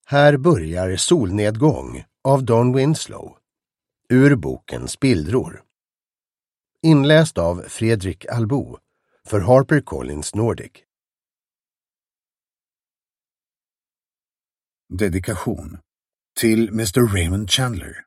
Här börjar solnedgång av Don Winslow. Ur boken Spillror. Inläst av Fredrik Albo för HarperCollins Nordic. Dedikation till Mr. Raymond Chandler.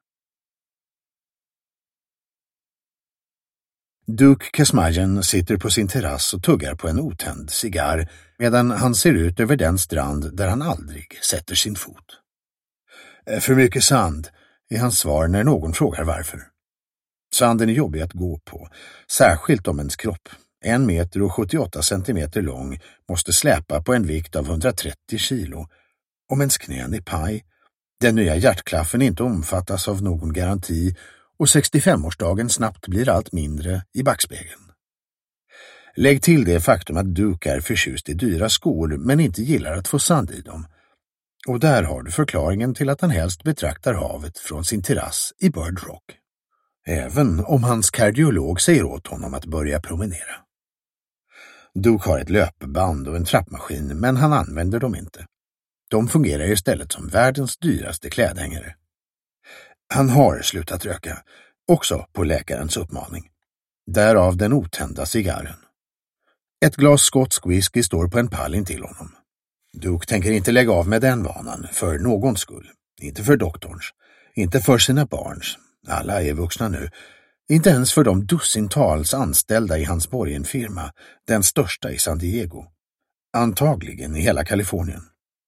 Duke Kesmajian sitter på sin terrass och tuggar på en otänd cigarr medan han ser ut över den strand där han aldrig sätter sin fot. För mycket sand är hans svar när någon frågar varför. Sanden är jobbig att gå på, särskilt om ens kropp, 1,78 meter lång, måste släpa på en vikt av 130 kilo. Om ens knän är paj, den nya hjärtklaffen inte omfattas av någon garanti och 65-årsdagen snabbt blir allt mindre i backspegeln. Lägg till det faktum att Duke är förtjust i dyra skor men inte gillar att få sand i dem. Och där har du förklaringen till att han helst betraktar havet från sin terrass i Bird Rock. Även om hans kardiolog säger åt honom att börja promenera. Duke har ett löpband och en trappmaskin men han använder dem inte. De fungerar istället som världens dyraste klädhängare. Han har slutat röka, också på läkarens uppmaning. Därav den otända cigarren. Ett glas skotsk whisky står på en pall intill honom. Duke tänker inte lägga av med den vanan för någons skull. Inte för doktorns, inte för sina barns. Alla är vuxna nu. Inte ens för de dussintals anställda i hans borgenfirma, den största i San Diego. Antagligen i hela Kalifornien.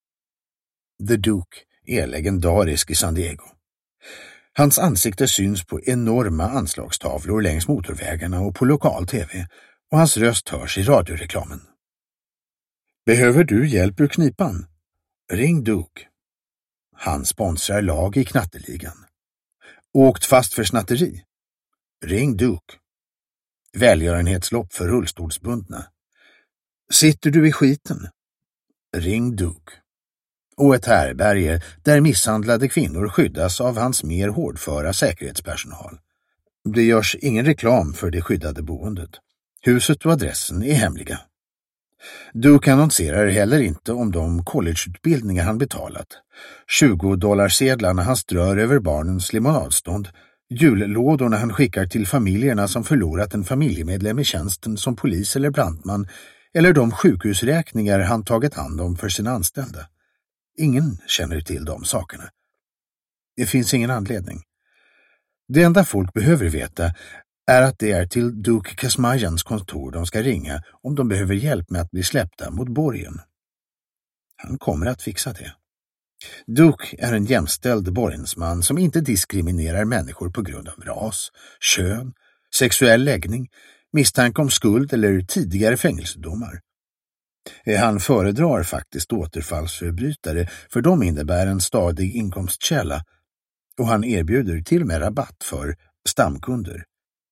The Duke är legendarisk i San Diego. Hans ansikte syns på enorma anslagstavlor längs motorvägarna och på lokal tv, och hans röst hörs i radioreklamen. Behöver du hjälp ur knipan? Ring Duke. Han sponsrar lag i knatteligan. Åkt fast för snatteri? Ring Duke. Välgörenhetslopp för rullstolsbundna. Sitter du i skiten? Ring Duke. Och ett härberge där misshandlade kvinnor skyddas av hans mer hårdföra säkerhetspersonal. Det görs ingen reklam för det skyddade boendet. Huset och adressen är hemliga. Duke annonserar heller inte om de collegeutbildningar han betalat, $20 han strör över barnens limonadstånd, jullådorna han skickar till familjerna som förlorat en familjemedlem i tjänsten som polis eller brandman, eller de sjukhusräkningar han tagit hand om för sina anställda. Ingen känner till de sakerna. Det finns ingen anledning. Det enda folk behöver veta är att det är till Duke Kesmajians kontor de ska ringa om de behöver hjälp med att bli släppta mot borgen. Han kommer att fixa det. Duke är en jämställd borgensman som inte diskriminerar människor på grund av ras, kön, sexuell läggning, misstanke om skuld eller tidigare fängelsedomar. Han föredrar faktiskt återfallsförbrytare, för de innebär en stadig inkomstkälla, och han erbjuder till och med rabatt för stamkunder.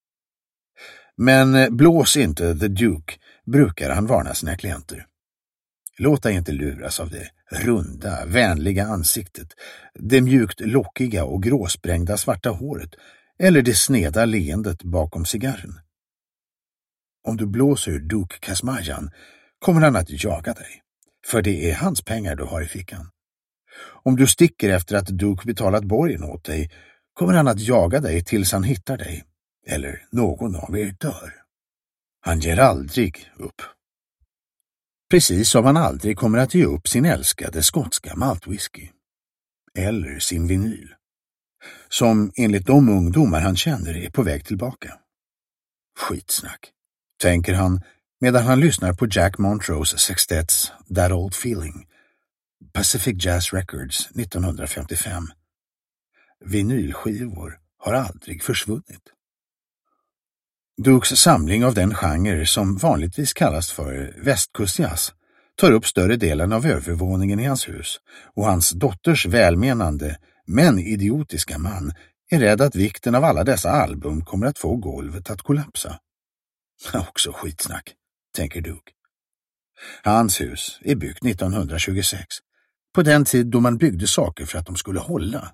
Men blås inte The Duke, brukar han varna sina klienter. Låt dig inte luras av det runda, vänliga ansiktet, det mjukt lockiga och gråsprängda svarta håret eller det sneda leendet bakom cigarren. Om du blåser Duke Kesmajian kommer han att jaga dig, för det är hans pengar du har i fickan. Om du sticker efter att Duke betalat borgen åt dig kommer han att jaga dig tills han hittar dig, eller någon av er dör. Han ger aldrig upp. Precis som han aldrig kommer att ge upp sin älskade skotska maltwhisky. Eller sin vinyl. Som enligt de ungdomar han känner är på väg tillbaka. Skitsnack, tänker han medan han lyssnar på Jack Montrose sextetts That Old Feeling, Pacific Jazz Records 1955. Vinylskivor har aldrig försvunnit. Dukes samling av den genre som vanligtvis kallas för västkustjazz tar upp större delen av övervåningen i hans hus, och hans dotters välmenande men idiotiska man är rädd att vikten av alla dessa album kommer att få golvet att kollapsa. Också skitsnack, tänker Duke. Hans hus är byggt 1926, på den tid då man byggde saker för att de skulle hålla.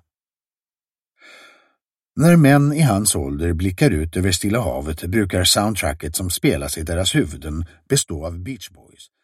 När män i hans ålder blickar ut över Stilla havet brukar soundtracket som spelas i deras huvuden bestå av Beach Boys,